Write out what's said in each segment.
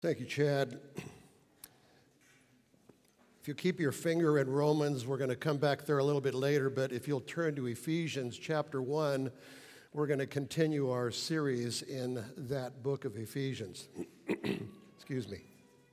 Thank you, Chad. If you keep your finger in Romans, we're going to come back there a little bit later, but if you'll turn to Ephesians chapter 1, we're going to continue our series in that book of Ephesians. Excuse me.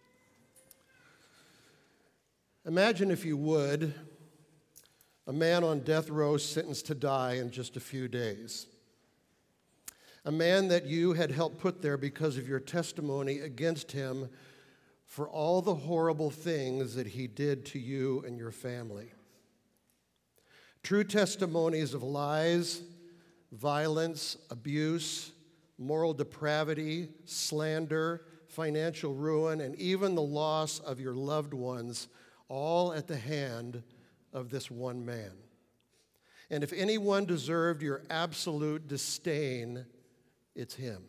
Imagine, if you would, a man on death row sentenced to die in just a few days. A man that you had helped put there because of your testimony against him for all the horrible things that he did to you and your family. True testimonies of lies, violence, abuse, moral depravity, slander, financial ruin, and even the loss of your loved ones, all at the hand of this one man. And if anyone deserved your absolute disdain, it's him.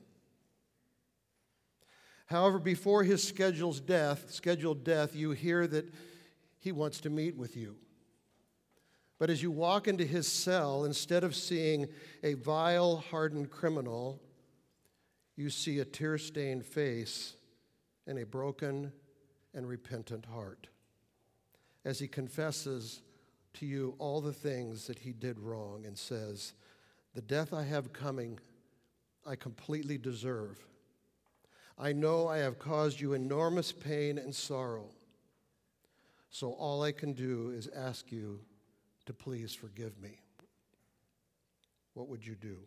However, before his scheduled death, you hear that he wants to meet with you. But as you walk into his cell, instead of seeing a vile, hardened criminal, you see a tear-stained face and a broken and repentant heart, as he confesses to you all the things that he did wrong and says, "The death I have coming, I completely deserve. I know I have caused you enormous pain and sorrow. So all I can do is ask you to please forgive me." What would you do?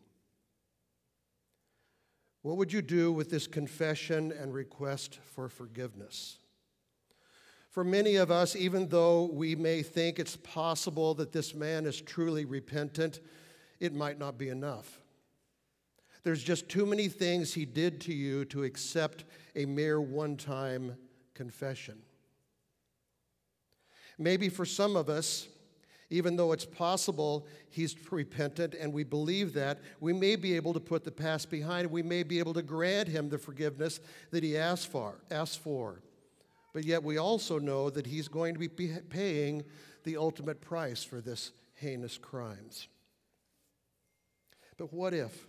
What would you do with this confession and request for forgiveness? For many of us, even though we may think it's possible that this man is truly repentant, it might not be enough. There's just too many things he did to you to accept a mere one-time confession. Maybe for some of us, even though it's possible he's repentant and we believe that, we may be able to put the past behind. We may be able to grant him the forgiveness that he asked for. But yet we also know that he's going to be paying the ultimate price for this heinous crimes. But what if?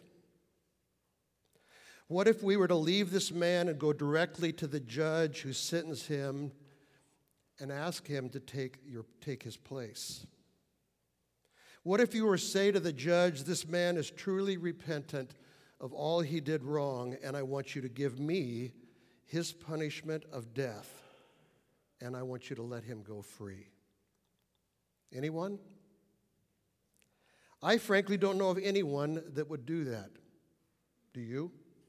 What if we were to leave this man and go directly to the judge who sentenced him and ask him to take his place? What if you were to say to the judge, "This man is truly repentant of all he did wrong, and I want you to give me his punishment of death, and I want you to let him go free"? Anyone? I frankly don't know of anyone that would do that. Do you?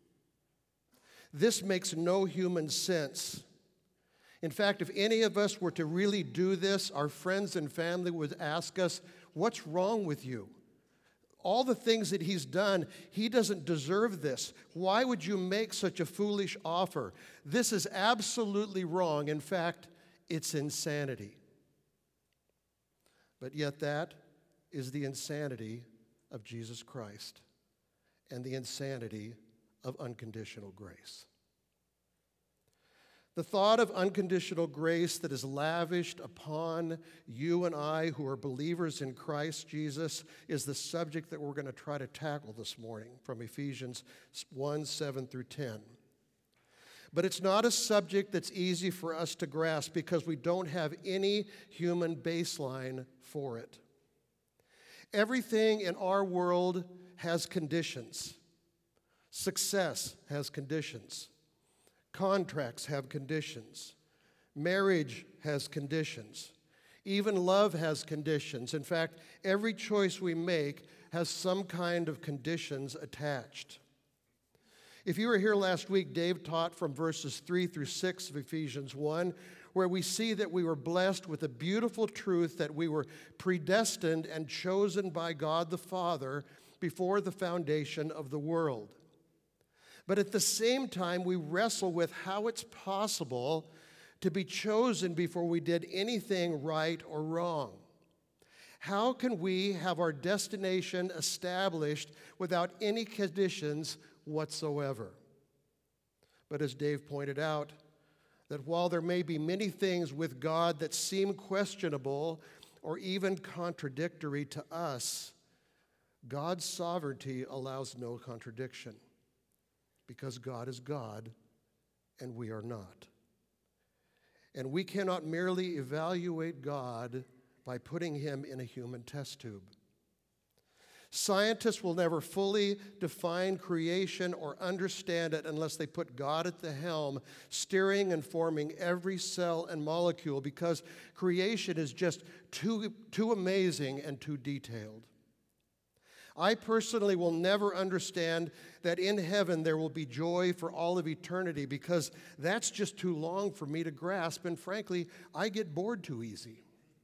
This makes no human sense. In fact, if any of us were to really do this, our friends and family would ask us, "What's wrong with you? All the things that he's done, he doesn't deserve this. Why would you make such a foolish offer? This is absolutely wrong. In fact, it's insanity." But yet that is the insanity of Jesus Christ and the insanity of unconditional grace. The thought of unconditional grace that is lavished upon you and I who are believers in Christ Jesus is the subject that we're going to try to tackle this morning from Ephesians 1, 7 through 10. But it's not a subject that's easy for us to grasp because we don't have any human baseline for it. Everything in our world has conditions. Success has conditions. Contracts have conditions. Marriage has conditions. Even love has conditions. In fact, every choice we make has some kind of conditions attached. If you were here last week, Dave taught from verses 3 through 6 of Ephesians 1, where we see that we were blessed with a beautiful truth that we were predestined and chosen by God the Father before the foundation of the world. But at the same time, we wrestle with how it's possible to be chosen before we did anything right or wrong. How can we have our destination established without any conditions whatsoever? But as Dave pointed out, that while there may be many things with God that seem questionable or even contradictory to us, God's sovereignty allows no contradiction, because God is God and we are not. And we cannot merely evaluate God by putting him in a human test tube. Scientists will never fully define creation or understand it unless they put God at the helm, steering and forming every cell and molecule, because creation is just too amazing and too detailed. I personally will never understand that in heaven there will be joy for all of eternity, because that's just too long for me to grasp, and frankly, I get bored too easy.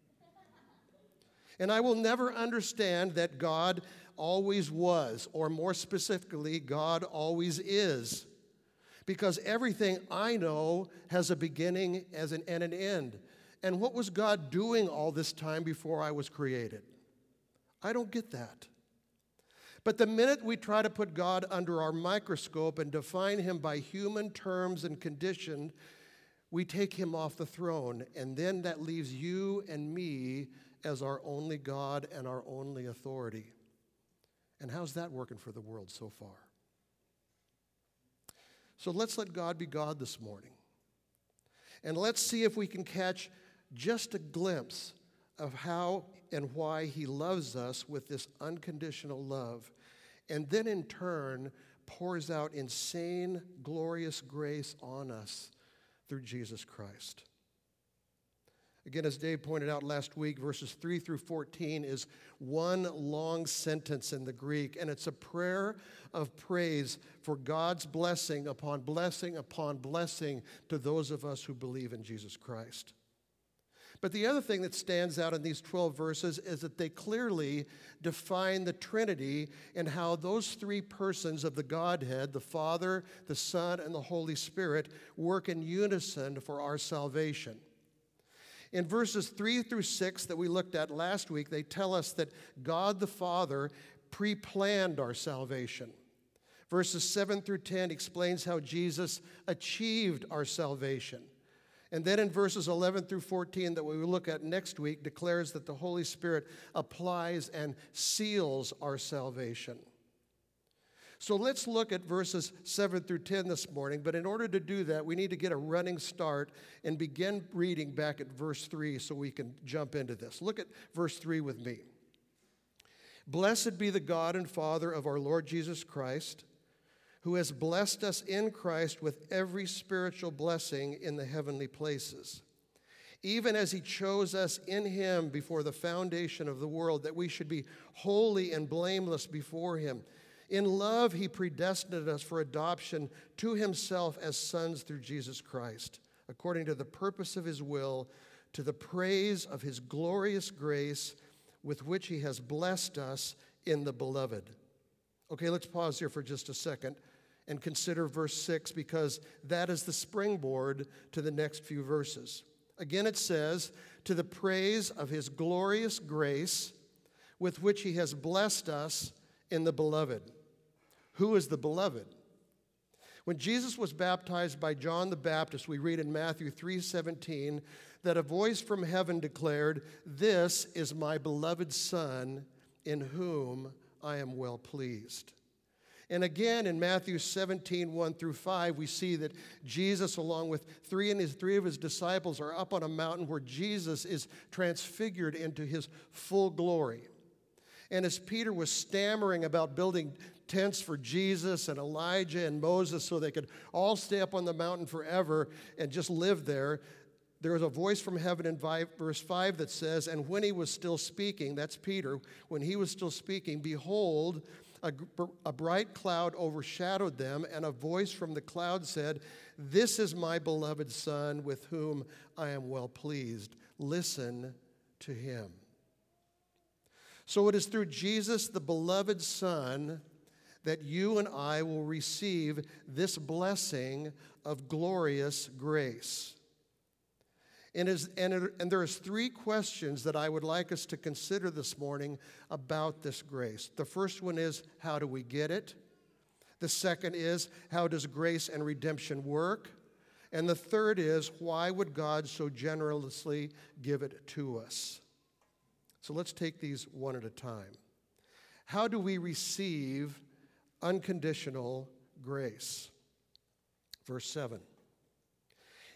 And I will never understand that God always was, or more specifically, God always is, because everything I know has a beginning and an end. And what was God doing all this time before I was created? I don't get that. But the minute we try to put God under our microscope and define him by human terms and conditions, we take him off the throne, and then that leaves you and me as our only God and our only authority. And how's that working for the world so far? So let's let God be God this morning. And let's see if we can catch just a glimpse of how and why he loves us with this unconditional love, and then in turn pours out insane, glorious grace on us through Jesus Christ. Again, as Dave pointed out last week, verses 3 through 14 is one long sentence in the Greek, and it's a prayer of praise for God's blessing upon blessing upon blessing to those of us who believe in Jesus Christ. But the other thing that stands out in these 12 verses is that they clearly define the Trinity and how those three persons of the Godhead, the Father, the Son, and the Holy Spirit, work in unison for our salvation. In verses 3 through 6 that we looked at last week, they tell us that God the Father pre-planned our salvation. Verses 7 through 10 explains how Jesus achieved our salvation. And then in verses 11 through 14 that we will look at next week declares that the Holy Spirit applies and seals our salvation. So let's look at verses 7 through 10 this morning, but in order to do that, we need to get a running start and begin reading back at verse 3 so we can jump into this. Look at verse 3 with me. Blessed be the God and Father of our Lord Jesus Christ, who has blessed us in Christ with every spiritual blessing in the heavenly places, even as he chose us in him before the foundation of the world, that we should be holy and blameless before him. In love, he predestined us for adoption to himself as sons through Jesus Christ, according to the purpose of his will, to the praise of his glorious grace with which he has blessed us in the beloved. Okay, let's pause here for just a second and consider verse 6, because that is the springboard to the next few verses. Again, it says, to the praise of his glorious grace with which he has blessed us in the beloved. Who is the beloved? When Jesus was baptized by John the Baptist, we read in Matthew 3:17 that a voice from heaven declared, "This is my beloved Son, in whom I am well pleased." And again, in Matthew 17:1 through 5, we see that Jesus, along with three of his disciples, are up on a mountain where Jesus is transfigured into his full glory. And as Peter was stammering about building tents for Jesus and Elijah and Moses so they could all stay up on the mountain forever and just live there, there was a voice from heaven in verse 5 that says, and when he was still speaking, that's Peter, when he was still speaking, behold, a bright cloud overshadowed them, and a voice from the cloud said, "This is my beloved Son, with whom I am well pleased. Listen to him." So it is through Jesus, the beloved Son, that you and I will receive this blessing of glorious grace. And there is three questions that I would like us to consider this morning about this grace. The first one is, how do we get it? The second is, how does grace and redemption work? And the third is, why would God so generously give it to us? So let's take these one at a time. How do we receive unconditional grace? Verse 7.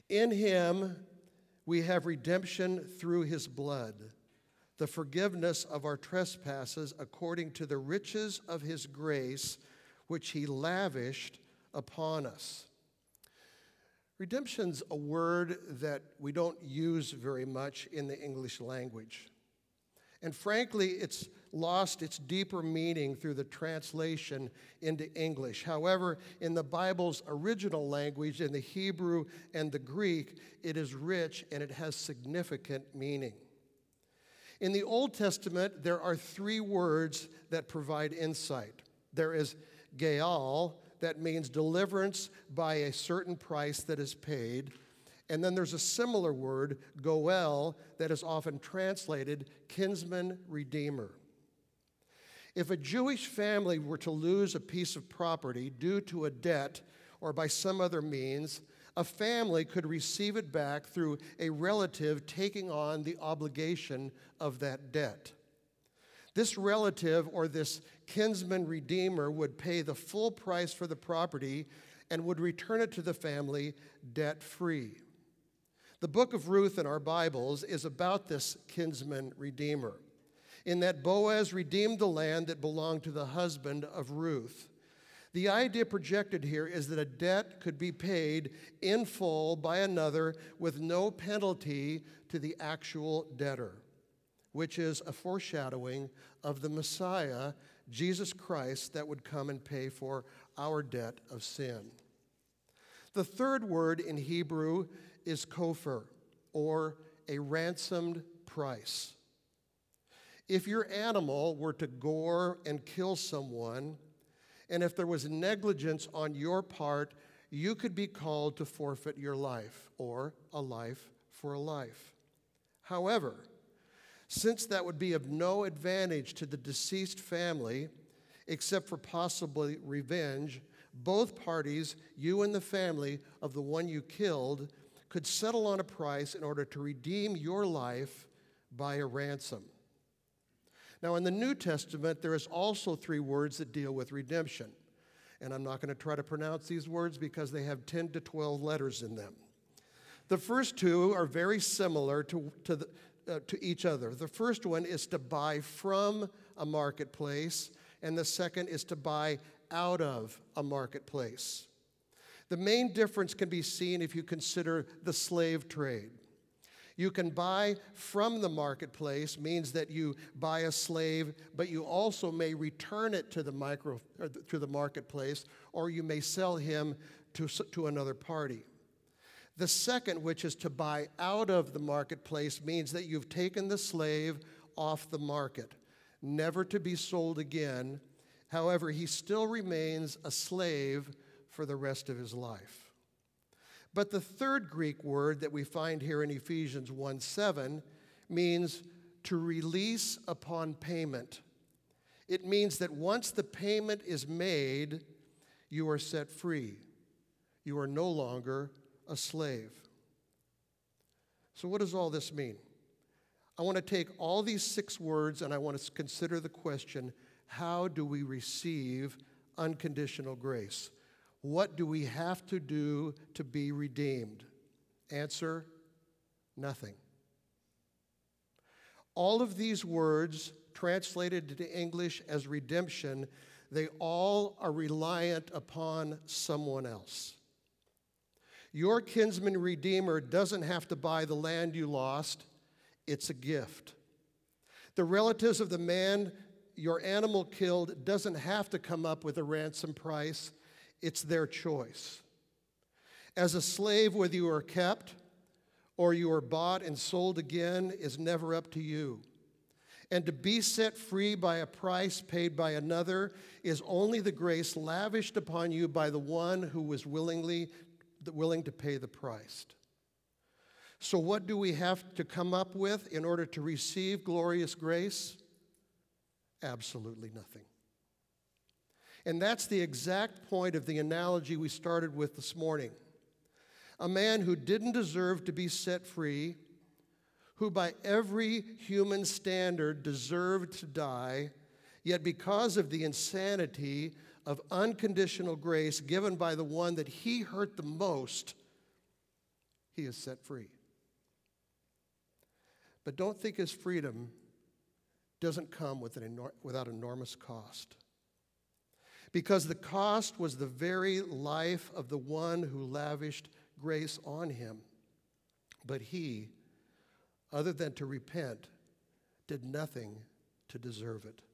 In him we have redemption through his blood, the forgiveness of our trespasses according to the riches of his grace, which he lavished upon us. Redemption's a word that we don't use very much in the English language. And frankly, it's lost its deeper meaning through the translation into English. However, in the Bible's original language, in the Hebrew and the Greek, it is rich and it has significant meaning. In the Old Testament, there are three words that provide insight. There is Geal, that means deliverance by a certain price that is paid. And then there's a similar word, Goel, that is often translated kinsman redeemer. If a Jewish family were to lose a piece of property due to a debt or by some other means, a family could receive it back through a relative taking on the obligation of that debt. This relative or this kinsman redeemer would pay the full price for the property and would return it to the family debt-free. The book of Ruth in our Bibles is about this kinsman redeemer, in that Boaz redeemed the land that belonged to the husband of Ruth. The idea projected here is that a debt could be paid in full by another with no penalty to the actual debtor, which is a foreshadowing of the Messiah, Jesus Christ, that would come and pay for our debt of sin. The third word in Hebrew is kopher, or a ransomed price. If your animal were to gore and kill someone, and if there was negligence on your part, you could be called to forfeit your life, or a life for a life. However, since that would be of no advantage to the deceased family, except for possibly revenge, both parties, you and the family of the one you killed, could settle on a price in order to redeem your life by a ransom. Now, in the New Testament, there is also three words that deal with redemption. And I'm not going to try to pronounce these words because they have 10 to 12 letters in them. The first two are very similar to each other. The first one is to buy from a marketplace, and the second is to buy out of a marketplace. The main difference can be seen if you consider the slave trade. You can buy from the marketplace, means that you buy a slave, but you also may return it to the marketplace, or you may sell him to another party. The second, which is to buy out of the marketplace, means that you've taken the slave off the market, never to be sold again. However, he still remains a slave for the rest of his life. But the third Greek word that we find here in Ephesians 1:7 means to release upon payment. It means that once the payment is made, you are set free. You are no longer a slave. So what does all this mean? I want to take all these 6 words and I want to consider the question, how do we receive unconditional grace? What do we have to do to be redeemed? Answer, nothing. All of these words, translated into English as redemption, they all are reliant upon someone else. Your kinsman redeemer doesn't have to buy the land you lost. It's a gift. The relatives of the man your animal killed doesn't have to come up with a ransom price. It's their choice. As a slave, whether you are kept or you are bought and sold again is never up to you. And to be set free by a price paid by another is only the grace lavished upon you by the one who was willing to pay the price. So what do we have to come up with in order to receive glorious grace? Absolutely nothing. And that's the exact point of the analogy we started with this morning. A man who didn't deserve to be set free, who by every human standard deserved to die, yet because of the insanity of unconditional grace given by the one that he hurt the most, he is set free. But don't think his freedom doesn't come without enormous cost. Because the cost was the very life of the one who lavished grace on him. But he, other than to repent, did nothing to deserve it.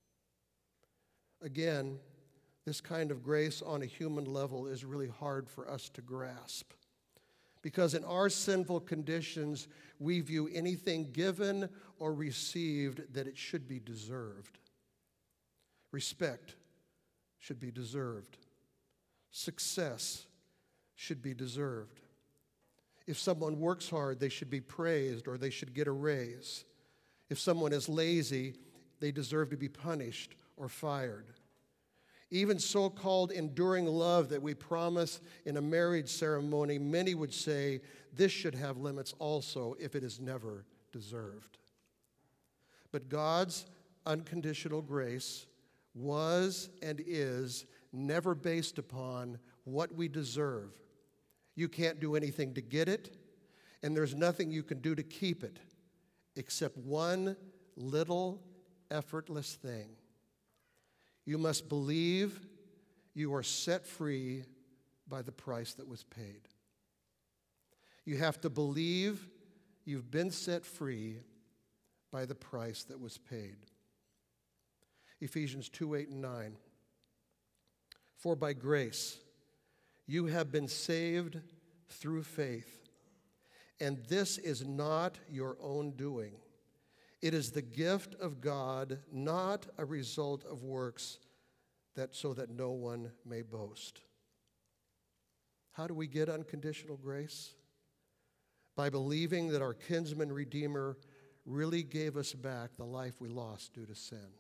Again, this kind of grace on a human level is really hard for us to grasp. Because in our sinful conditions, we view anything given or received that it should be deserved. Respect should be deserved. Success should be deserved. If someone works hard, they should be praised or they should get a raise. If someone is lazy, they deserve to be punished or fired. Even so-called enduring love that we promise in a marriage ceremony, many would say this should have limits also if it is never deserved. But God's unconditional grace was and is never based upon what we deserve. You can't do anything to get it, and there's nothing you can do to keep it, except one little effortless thing. You must believe you are set free by the price that was paid. You have to believe you've been set free by the price that was paid. Ephesians 2:8-9. For by grace you have been saved through faith, and this is not your own doing. It is the gift of God, not a result of works, so that no one may boast. How do we get unconditional grace? By believing that our kinsman redeemer really gave us back the life we lost due to sin.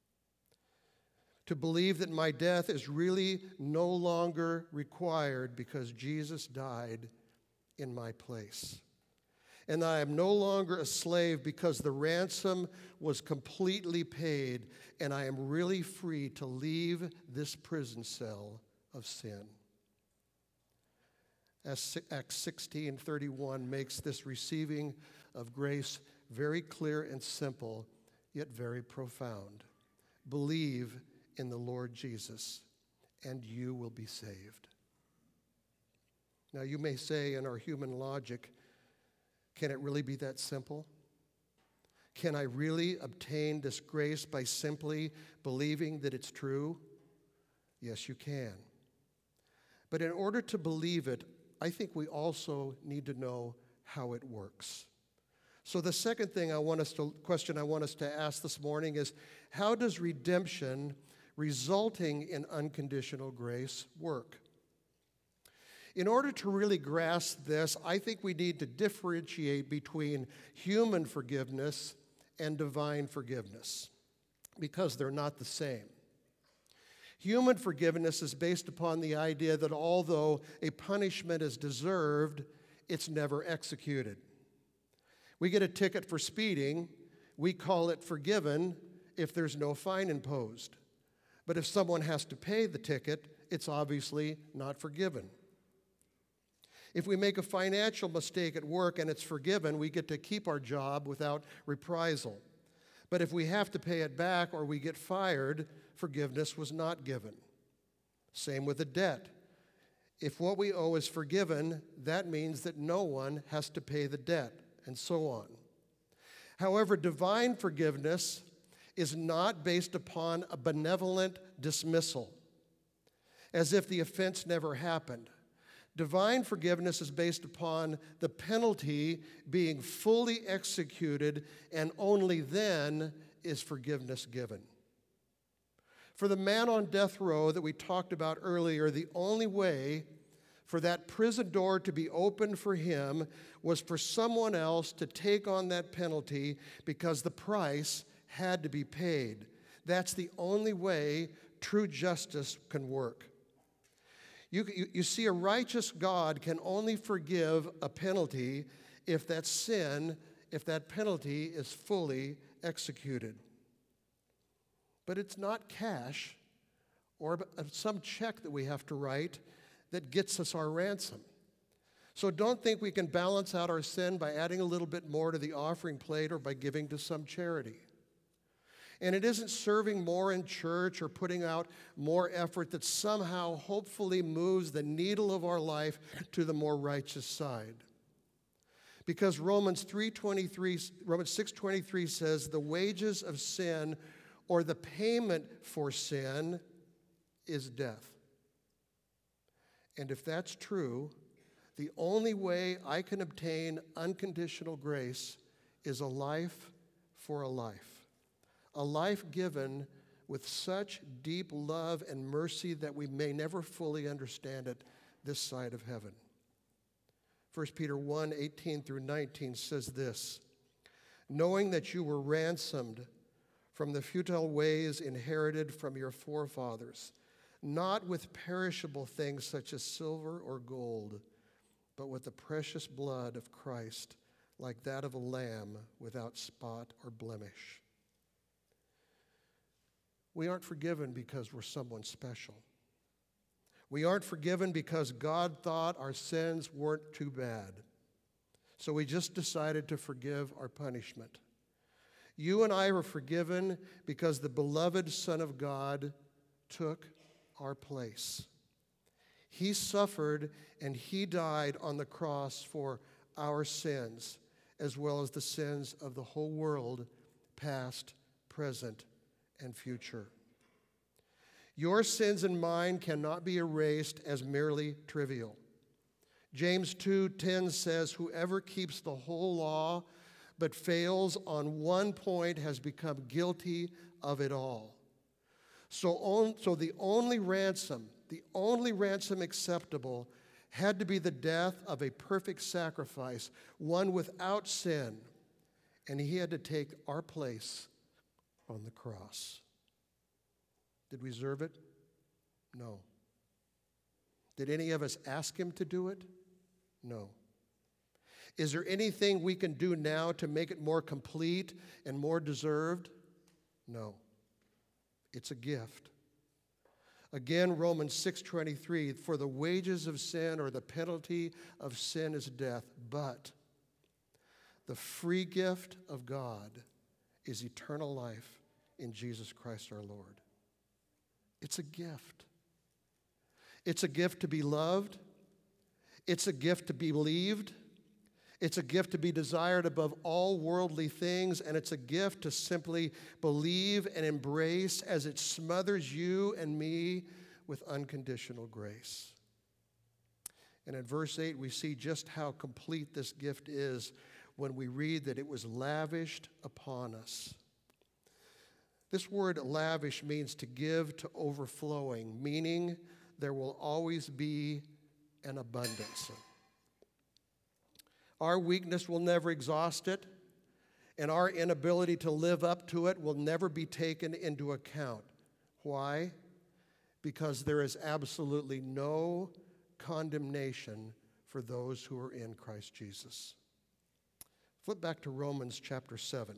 To believe that my death is really no longer required because Jesus died in my place. And I am no longer a slave because the ransom was completely paid, and I am really free to leave this prison cell of sin. As Acts 16:31 makes this receiving of grace very clear and simple, yet very profound. Believe in the Lord Jesus, and you will be saved. Now you may say in our human logic, can it really be that simple? Can I really obtain this grace by simply believing that it's true? Yes, you can. But in order to believe it, I think we also need to know how it works. So the second question I want us to ask this morning is, how does redemption resulting in unconditional grace work? In order to really grasp this, I think we need to differentiate between human forgiveness and divine forgiveness, because they're not the same. Human forgiveness is based upon the idea that although a punishment is deserved, it's never executed. We get a ticket for speeding, we call it forgiven if there's no fine imposed. But if someone has to pay the ticket, it's obviously not forgiven. If we make a financial mistake at work and it's forgiven, we get to keep our job without reprisal. But if we have to pay it back or we get fired, forgiveness was not given. Same with a debt. If what we owe is forgiven, that means that no one has to pay the debt, and so on. However, divine forgiveness is not based upon a benevolent dismissal, as if the offense never happened. Divine forgiveness is based upon the penalty being fully executed, and only then is forgiveness given. For the man on death row that we talked about earlier, the only way for that prison door to be opened for him was for someone else to take on that penalty, because the price had to be paid. That's the only way true justice can work. You see, a righteous God can only forgive a penalty if that penalty is fully executed. But it's not cash or some check that we have to write that gets us our ransom. So don't think we can balance out our sin by adding a little bit more to the offering plate or by giving to some charity. And it isn't serving more in church or putting out more effort that somehow hopefully moves the needle of our life to the more righteous side. Because Romans 6:23 says the wages of sin, or the payment for sin, is death. And if that's true, the only way I can obtain unconditional grace is a life for a life. A life given with such deep love and mercy that we may never fully understand it this side of heaven. 1 Peter 1:18 through 19 says this, knowing that you were ransomed from the futile ways inherited from your forefathers, not with perishable things such as silver or gold, but with the precious blood of Christ, like that of a lamb without spot or blemish. We aren't forgiven because we're someone special. We aren't forgiven because God thought our sins weren't too bad. So we just decided to forgive our punishment. You and I were forgiven because the beloved Son of God took our place. He suffered and he died on the cross for our sins, as well as the sins of the whole world, past, present, and future. Your sins and mine cannot be erased as merely trivial. James 2:10 says, whoever keeps the whole law but fails on one point has become guilty of it all. So the only ransom acceptable had to be the death of a perfect sacrifice, one without sin, and he had to take our place on the cross. Did we deserve it? No. Did any of us ask him to do it? No. Is there anything we can do now to make it more complete and more deserved? No. It's a gift. Again, Romans 6:23, for the wages of sin, or the penalty of sin, is death, but the free gift of God is eternal life in Jesus Christ our Lord. It's a gift. It's a gift to be loved. It's a gift to be believed. It's a gift to be desired above all worldly things, and it's a gift to simply believe and embrace as it smothers you and me with unconditional grace. And in verse 8, we see just how complete this gift is when we read that it was lavished upon us. This word lavish means to give to overflowing, meaning there will always be an abundance. Our weakness will never exhaust it, and our inability to live up to it will never be taken into account. Why? Because there is absolutely no condemnation for those who are in Christ Jesus. Flip back to Romans chapter 7.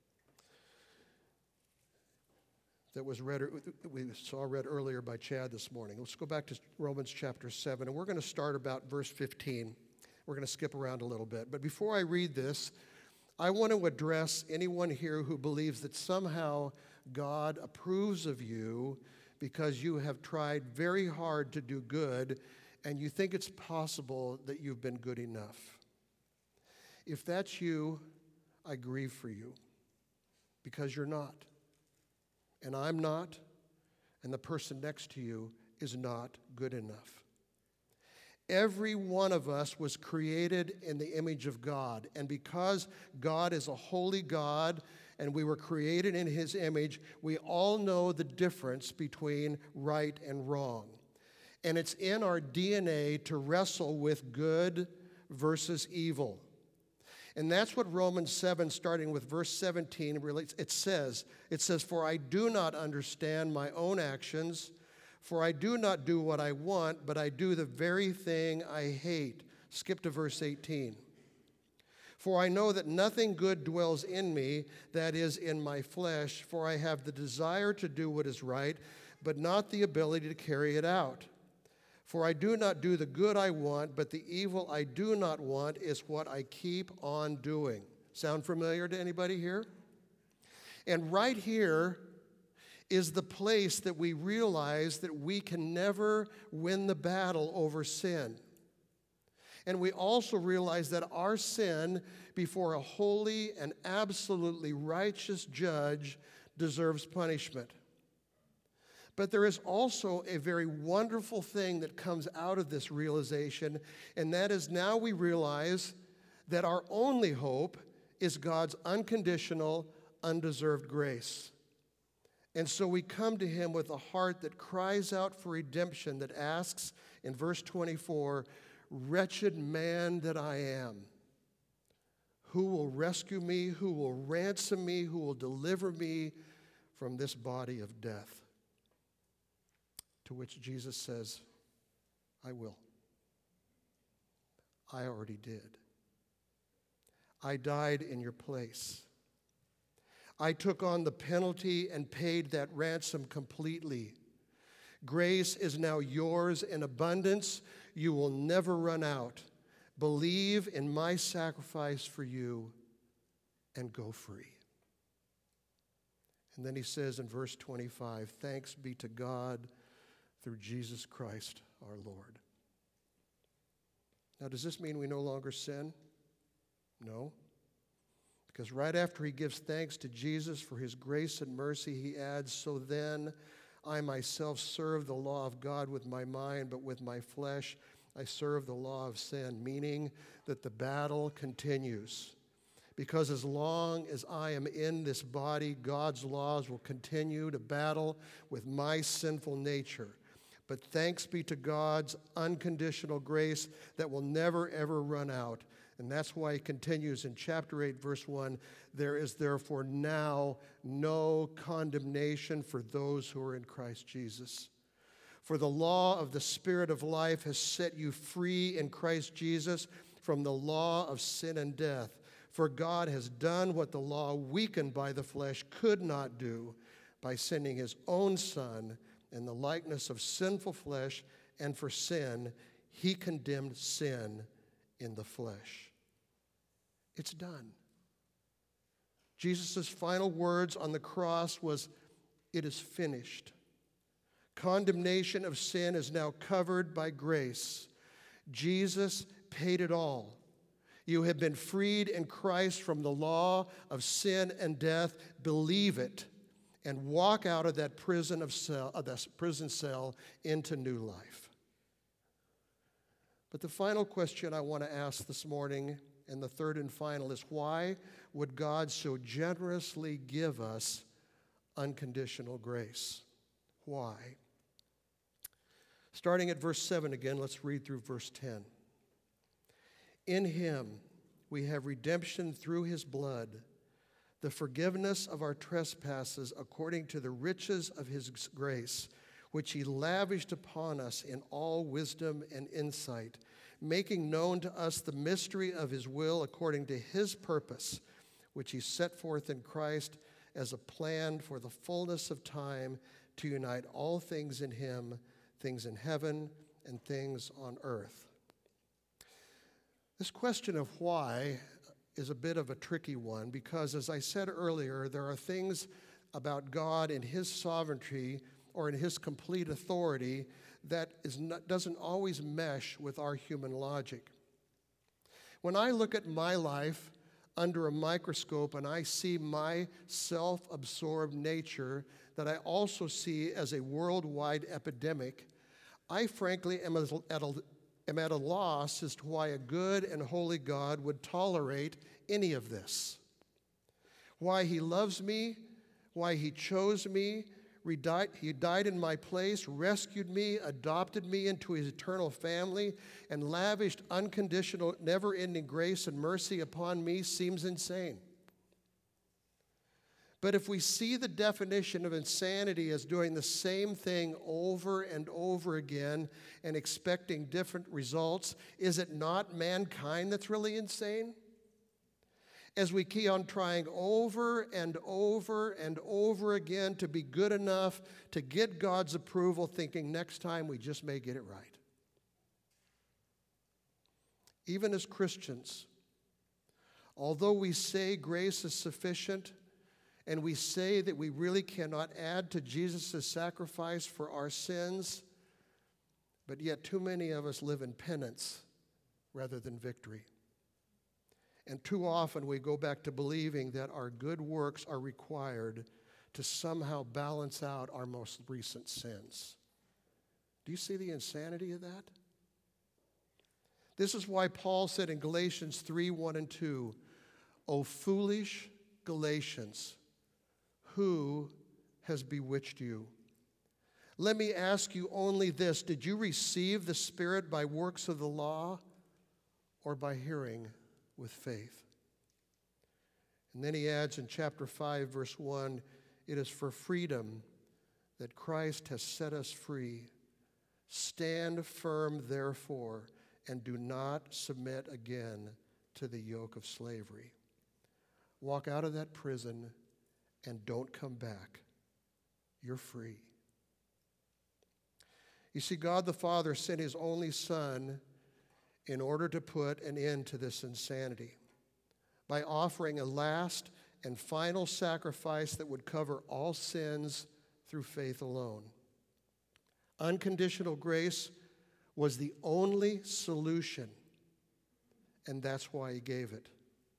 That was read earlier by Chad this morning. Let's go back to Romans chapter 7, and we're going to start about verse 15. We're going to skip around a little bit. But before I read this, I want to address anyone here who believes that somehow God approves of you because you have tried very hard to do good, and you think it's possible that you've been good enough. If that's you, I grieve for you, because you're not. And I'm not, and the person next to you is not good enough. Every one of us was created in the image of God, and because God is a holy God and we were created in his image, we all know the difference between right and wrong. And it's in our DNA to wrestle with good versus evil. And that's what Romans 7, starting with verse 17, it says, for I do not understand my own actions, for I do not do what I want, but I do the very thing I hate. Skip to verse 18. For I know that nothing good dwells in me, that is, in my flesh, for I have the desire to do what is right, but not the ability to carry it out. For I do not do the good I want, but the evil I do not want is what I keep on doing. Sound familiar to anybody here? And right here is the place that we realize that we can never win the battle over sin. And we also realize that our sin before a holy and absolutely righteous judge deserves punishment. But there is also a very wonderful thing that comes out of this realization, and that is now we realize that our only hope is God's unconditional, undeserved grace. And so we come to him with a heart that cries out for redemption, that asks in verse 24, "Wretched man that I am, who will rescue me, who will ransom me, who will deliver me from this body of death?" To which Jesus says, "I will. I already did. I died in your place. I took on the penalty and paid that ransom completely. Grace is now yours in abundance. You will never run out. Believe in my sacrifice for you and go free." And then he says in verse 25, "Thanks be to God through Jesus Christ our Lord." Now, does this mean we no longer sin? No. Because right after he gives thanks to Jesus for his grace and mercy, he adds, "So then I myself serve the law of God with my mind, but with my flesh I serve the law of sin," meaning that the battle continues. Because as long as I am in this body, God's laws will continue to battle with my sinful nature. But thanks be to God's unconditional grace that will never, ever run out. And that's why he continues in chapter 8, verse 1, "There is therefore now no condemnation for those who are in Christ Jesus. For the law of the Spirit of life has set you free in Christ Jesus from the law of sin and death. For God has done what the law, weakened by the flesh, could not do by sending his own Son in the likeness of sinful flesh, and for sin, he condemned sin in the flesh." It's done. Jesus' final words on the cross was, "It is finished." Condemnation of sin is now covered by grace. Jesus paid it all. You have been freed in Christ from the law of sin and death. Believe it and walk out of that prison cell into new life. But the final question I want to ask this morning, and the third and final, is why would God so generously give us unconditional grace? Why? Starting at verse 7 again, let's read through verse 10. "In him we have redemption through his blood, the forgiveness of our trespasses according to the riches of his grace, which he lavished upon us in all wisdom and insight, making known to us the mystery of his will according to his purpose, which he set forth in Christ as a plan for the fullness of time to unite all things in him, things in heaven and things on earth." This question of why is a bit of a tricky one because, as I said earlier, there are things about God and his sovereignty or in his complete authority that doesn't always mesh with our human logic. When I look at my life under a microscope and I see my self-absorbed nature that I also see as a worldwide epidemic, I frankly am at a loss as to why a good and holy God would tolerate any of this. Why he loves me, why he chose me, he died in my place, rescued me, adopted me into his eternal family, and lavished unconditional, never-ending grace and mercy upon me seems insane. But if we see the definition of insanity as doing the same thing over and over again and expecting different results, is it not mankind that's really insane? As we keep on trying over and over and over again to be good enough to get God's approval, thinking next time we just may get it right. even as Christians, although we say grace is sufficient, and we say that we really cannot add to Jesus' sacrifice for our sins, but yet too many of us live in penance rather than victory. And too often we go back to believing that our good works are required to somehow balance out our most recent sins. Do you see the insanity of that? This is why Paul said in Galatians 3:1-2, "O foolish Galatians, who has bewitched you? Let me ask you only this, did you receive the Spirit by works of the law or by hearing with faith?" And then he adds in chapter 5, verse 1, "It is for freedom that Christ has set us free. Stand firm, therefore, and do not submit again to the yoke of slavery." Walk out of that prison and don't come back. You're free. You see, God the Father sent his only Son in order to put an end to this insanity by offering a last and final sacrifice that would cover all sins through faith alone. Unconditional grace was the only solution, and that's why he gave it.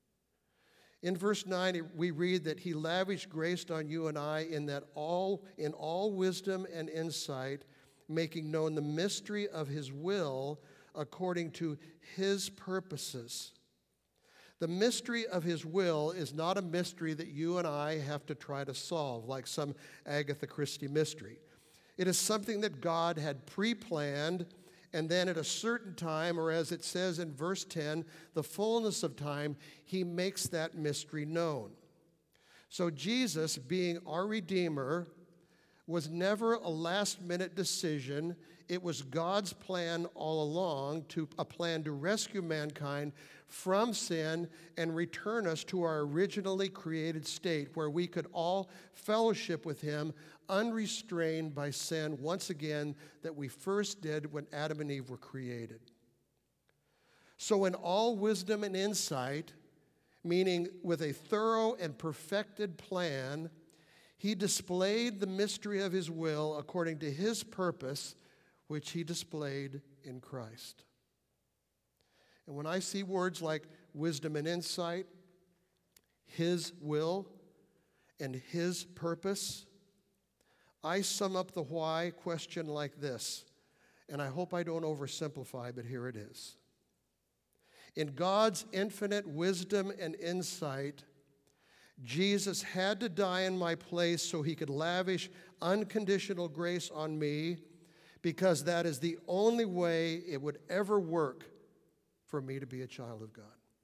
In verse 9, we read that he lavished grace on you and I in all wisdom and insight, making known the mystery of his will according to his purposes. The mystery of his will is not a mystery that you and I have to try to solve, like some Agatha Christie mystery. It is something that God had pre-planned, and then at a certain time, or as it says in verse 10, the fullness of time, he makes that mystery known. So Jesus, being our Redeemer, was never a last-minute decision. It was God's plan all along, a plan to rescue mankind from sin and return us to our originally created state where we could all fellowship with him unrestrained by sin once again that we first did when Adam and Eve were created. So in all wisdom and insight, meaning with a thorough and perfected plan, he displayed the mystery of his will according to his purpose, which he displayed in Christ. And when I see words like wisdom and insight, his will, and his purpose, I sum up the why question like this, and I hope I don't oversimplify, but here it is. In God's infinite wisdom and insight, Jesus had to die in my place so he could lavish unconditional grace on me, because that is the only way it would ever work for me to be a child of God.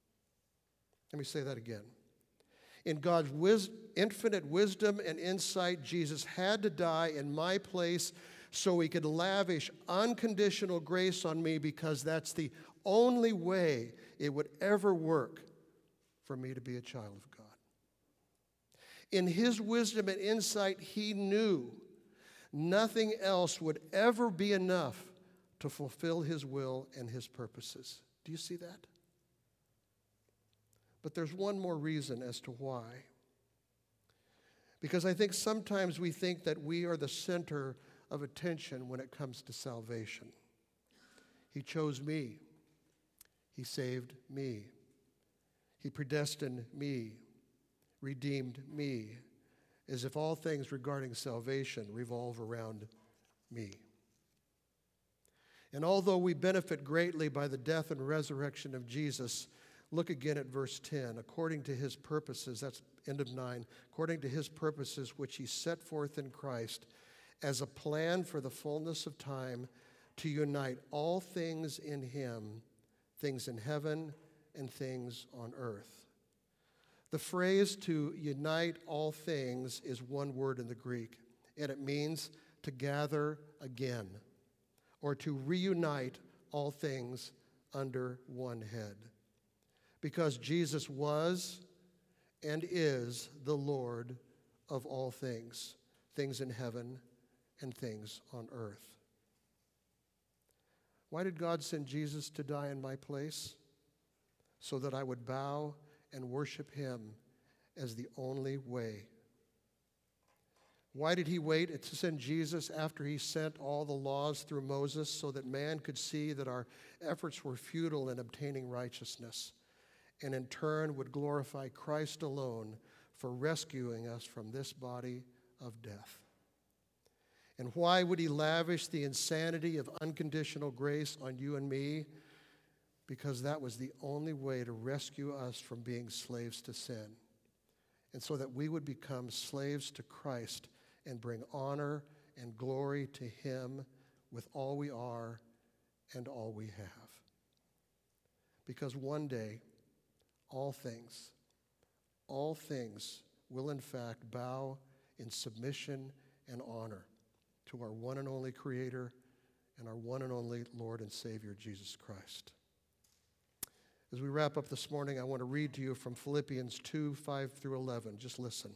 Let me say that again. In God's infinite wisdom and insight, Jesus had to die in my place so he could lavish unconditional grace on me, because that's the only way it would ever work for me to be a child of God. In his wisdom and insight, he knew nothing else would ever be enough to fulfill his will and his purposes. Do you see that? But there's one more reason as to why. Because I think sometimes we think that we are the center of attention when it comes to salvation. He chose me. He saved me. He predestined me, redeemed me, as if all things regarding salvation revolve around me. And although we benefit greatly by the death and resurrection of Jesus, look again at verse 10. According to his purposes, that's end of 9, according to his purposes which he set forth in Christ as a plan for the fullness of time to unite all things in him, things in heaven and things on earth. The phrase to unite all things is one word in the Greek, and it means to gather again, or to reunite all things under one head. Because Jesus was and is the Lord of all things, things in heaven and things on earth. Why did God send Jesus to die in my place? so that I would bow and worship him as the only way. Why did he wait to send Jesus after he sent all the laws through Moses, so that man could see that our efforts were futile in obtaining righteousness, and in turn would glorify Christ alone for rescuing us from this body of death? And why would he lavish the insanity of unconditional grace on you and me? Because that was the only way to rescue us from being slaves to sin, and so that we would become slaves to Christ and bring honor and glory to him with all we are and all we have. Because one day, all things will in fact bow in submission and honor to our one and only Creator and our one and only Lord and Savior, Jesus Christ. As we wrap up this morning, I want to read to you from Philippians 2, 5 through 11. Just listen.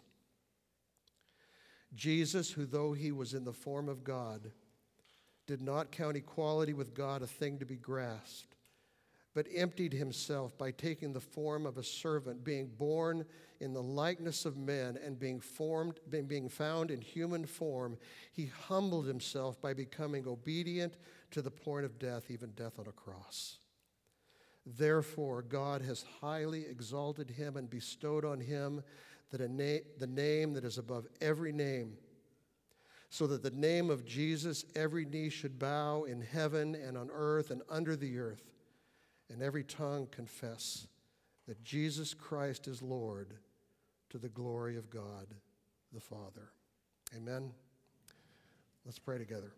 Jesus, who though he was in the form of God, did not count equality with God a thing to be grasped, but emptied himself by taking the form of a servant, being born in the likeness of men, and being found in human form, he humbled himself by becoming obedient to the point of death, even death on a cross. Therefore, God has highly exalted him and bestowed on him the name that is above every name, so that the name of Jesus every knee should bow in heaven and on earth and under the earth, and every tongue confess that Jesus Christ is Lord, to the glory of God the Father. Amen. Let's pray together.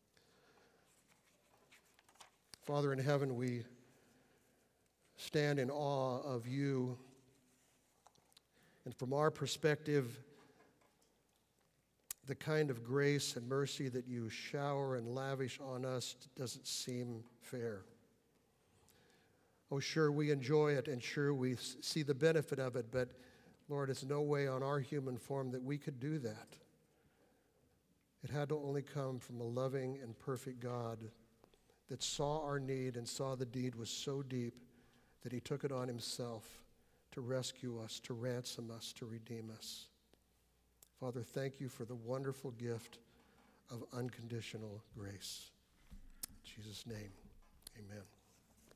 Father in heaven, we stand in awe of you. And from our perspective, the kind of grace and mercy that you shower and lavish on us doesn't seem fair. Oh, sure, we enjoy it, and sure, we see the benefit of it, but Lord, it's no way on our human form that we could do that. It had to only come from a loving and perfect God that saw our need and saw the deed was so deep that he took it on himself to rescue us, to ransom us, to redeem us. Father, thank you for the wonderful gift of unconditional grace. In Jesus' name, amen.